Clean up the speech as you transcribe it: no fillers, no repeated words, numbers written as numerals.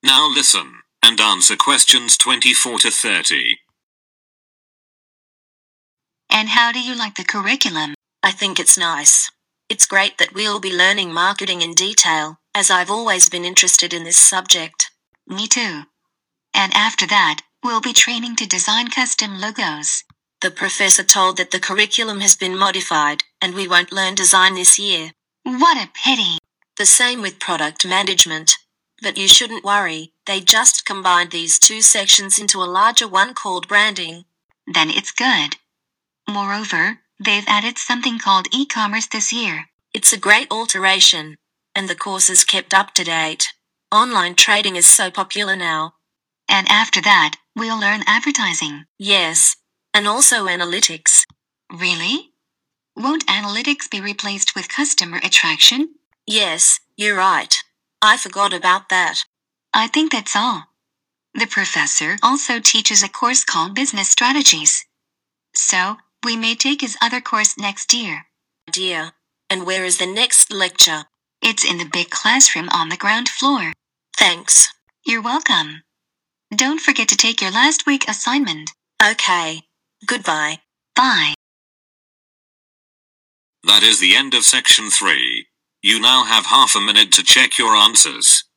Now listen and answer questions 24 to 30. And how do you like the curriculum? I think it's nice. It's great that we'll be learning marketing in detail, as I've always been interested in this subject. Me too. And after that, we'll be training to design custom logos. The professor told that the curriculum has been modified, and we won't learn design this year. What a pity. The same with product management. But you shouldn't worry, they just combined these two sections into a larger one called branding. Then it's good. Moreover, they've added something called e-commerce this year. It's a great alteration, and the course is kept up to date. Online trading is so popular now. And after that, we'll learn advertising. Yes, and also analytics. Really? Won't analytics be replaced with customer attraction? Yes, you're right. I forgot about that. I think that's all. The professor also teaches a course called Business Strategies. So, we may take his other course next year. Dear, and where is the next lecture? It's in the big classroom on the ground floor. Thanks. You're welcome. Don't forget to take your last week assignment. Okay. Goodbye. Bye. That is the end of section 3. You now have half a minute to check your answers.